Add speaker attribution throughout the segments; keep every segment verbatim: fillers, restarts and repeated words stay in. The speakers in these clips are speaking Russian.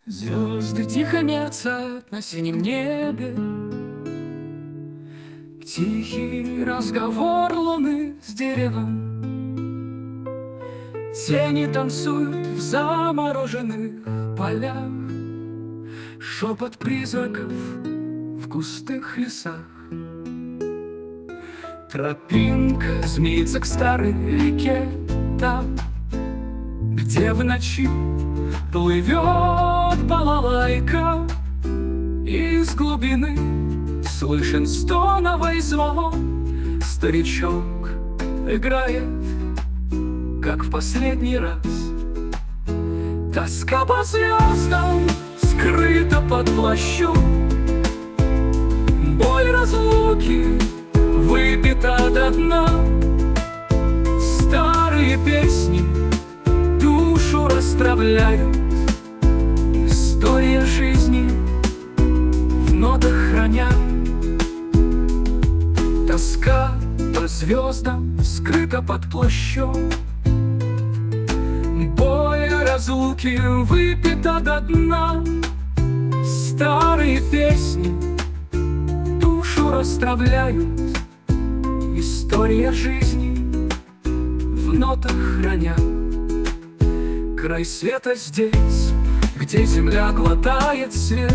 Speaker 1: Звезды тихо мерцают на синем небе. Тихий разговор луны с деревом. Тени танцуют в замороженных полях. Шепот призраков в густых лесах. Тропинка змеится к старой реке, там, где в ночи плывет балалайка. Из глубины слышен стоновый звон. Старичок играет, как в последний раз. Тоска по звездам скрыта под плащом. Боль разлуки выпита до дна. Старые песни душу расстравляют. История жизни в нотах храня. Тоска по звездам скрыта под плащом. Боль разлуки выпита до дна. Старые песни душу расстравляют. История жизни в нотах храня. Край света здесь, где земля глотает свет.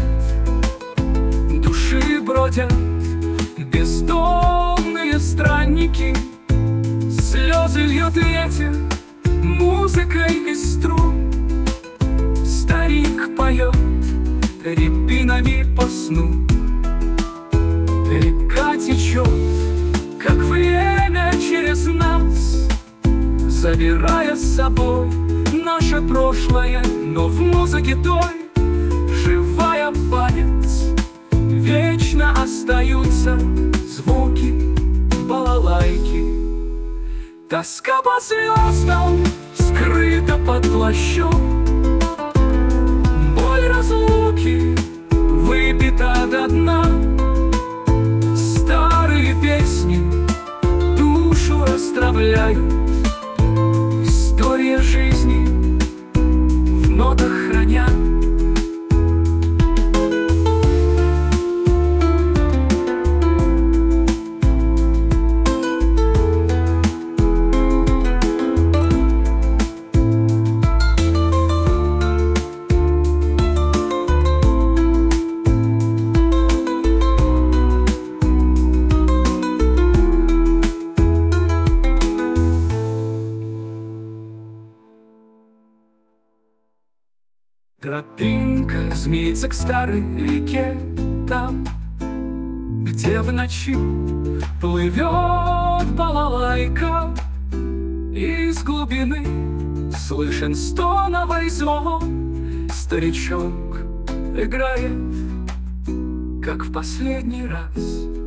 Speaker 1: Души бродят бездомные странники. Слезы льет ветер музыкой из струн. Старик поет рябинами по сну. Река течет, как время через нас, забирая с собой наше прошлое. Но в музыке той живая память. Вечно остаются звуки балалайки. Тоска по звездам скрыта под плащом. Боль разлуки выпита до дна. Старые песни душу расстравляют. История жизни в нотах храня. Тропинка змеится к старой реке, там, где в ночи плывет балалайка. Из глубины слышен стоновый звон. Старичок играет, как в последний раз.